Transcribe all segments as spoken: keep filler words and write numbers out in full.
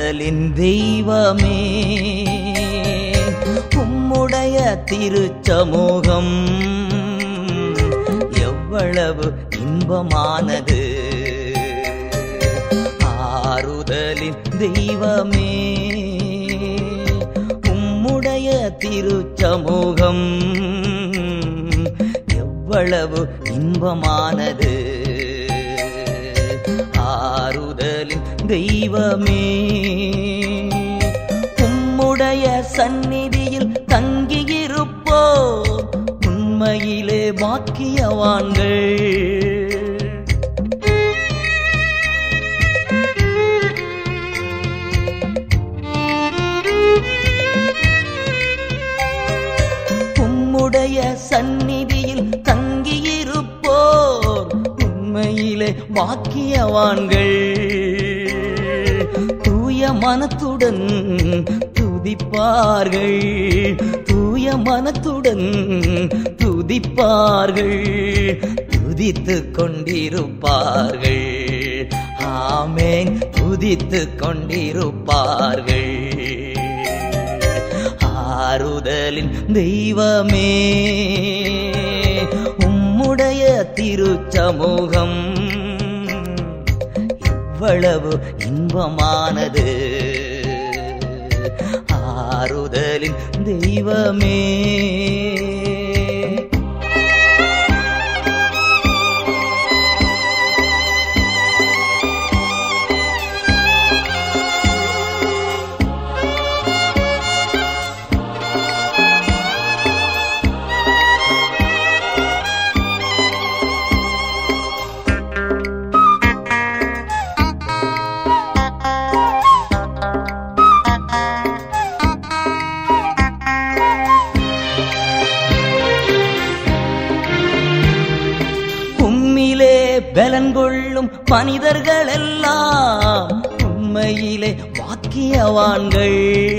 ஆறுதலின் தெய்வமே உம்முடைய திருச்சமூகம் எவ்வளவு இன்பமானது. ஆறுதலின் தெய்வமே உம்முடைய திருச்சமூகம் எவ்வளவு இன்பமானது. ஆறுதலின் தெய்வமே உம்முடைய சந்நிதியில் தங்கியிருப்போ உண்மையிலே பாக்கியவான்கள். உம்முடைய சந்நிதியில் தங்கியிருப்போர் உண்மையிலே பாக்கியவான்கள். தூய மனத்துடன் துதிப்பார்கள், தூய மனத்துடன் துதிப்பார்கள், துதித்துக் கொண்டிருப்பார்கள். ஆமென், துதித்துக் கொண்டிருப்பார்கள். ஆறுதலின் தெய்வமே உம்முடைய திருச்சமூகம் எவ்வளவு இன்பமானது. ஆறுதலின் தெய்வமே பலன்கொள்ளும் மனிதர்கள் எல்லாம் உண்மையிலே பாக்கியவான்கள்.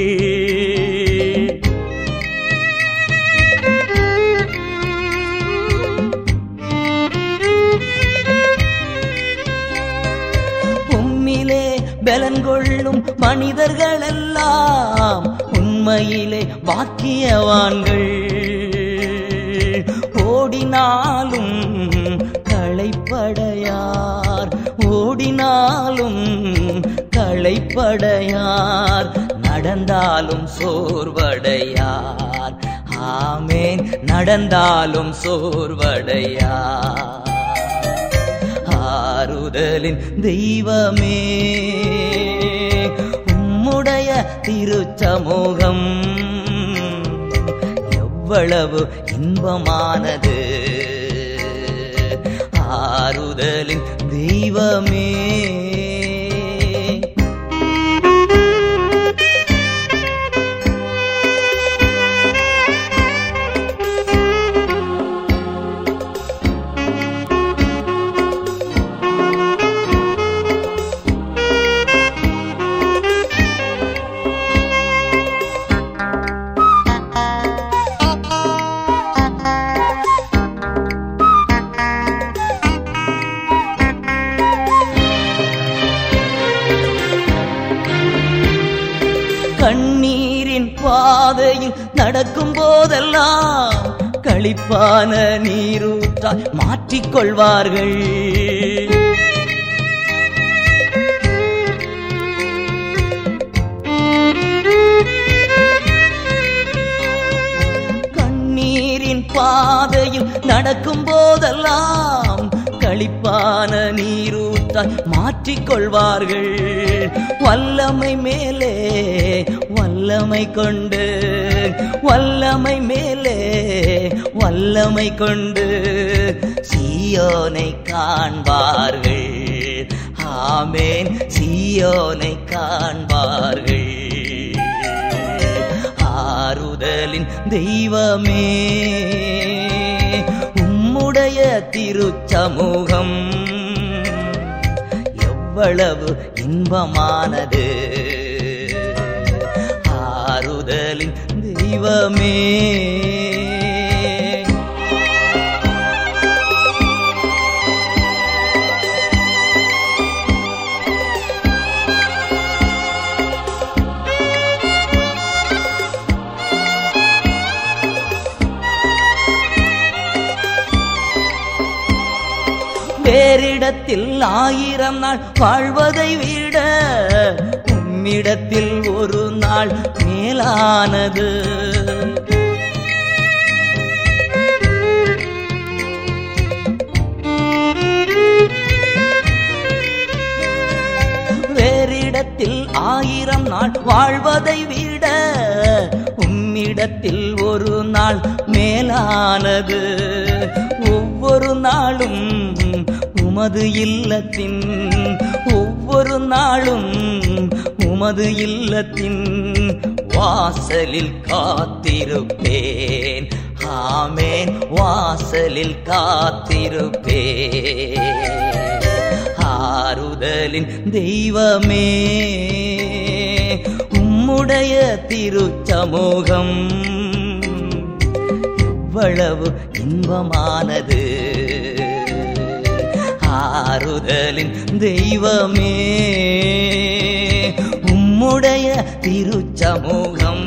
உம்மிலே பலன்கொள்ளும் மனிதர்கள் எல்லாம் உண்மையிலே பாக்கியவான்கள். ஓடினாலும் களைப்படையார், ஓடினாலும் களைப்படையார், நடந்தாலும் சோர்வடையார். ஆமென், நடந்தாலும் சோர்வடையார். ஆறுதலின் தெய்வமே உம்முடைய திருச்சமூகம் எவ்வளவு இன்பமானது. ஆறுதலின் தெய்வமே கண்ணீரின் பாதையில் நடக்கும் போதெல்லாம் களிப்பான நீரூற்றாய் மாற்றிக்கொள்வார்கள். கண்ணீரின் பாதையில் நடக்கும் போதெல்லாம் களிப்பான நீரூற்றாய் மாற்றிக்கொள்வார்கள். வல்லமை மேலே வல்லமை கொண்டு, வல்லமை மேலே வல்லமை கொண்டு சீயோனை காண்பார்கள். ஆமென், சீயோனை காண்பார்கள். ஆறுதலின் தெய்வமே உம்முடைய திருச்சமூகம் எவ்வளவு இன்பமானது. ஆறுதலின் தெய்வமே வேறிடத்தில் ஆயிரம் நாள் வாழ்வதை விட உம்மிடத்தில் ஒரு நாள் மேலானது. வேறிடத்தில் ஆயிரம் நாள் வாழ்வதை விட உம்மிடத்தில் ஒரு நாள் மேலானது. ஒவ்வொரு நாளும் உமது இல்லத்தின் ஒவ்வொரு நாளும் உமது இல்லத்தின் வாசலில் காத்திருப்பேன். ஆமென், வாசலில் காத்திருப்பேன். ஆறுதலின் தெய்வமே, உம்முடைய திருச்சமூகம் எவ்வளவு இன்பமானது. ஆறுதலின் தெய்வமே, உம்முடைய திருச்சமூகம்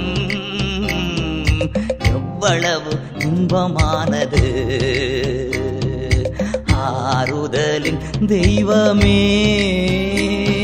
எவ்வளவு இன்பமானது. ஆறுதலின் தெய்வமே.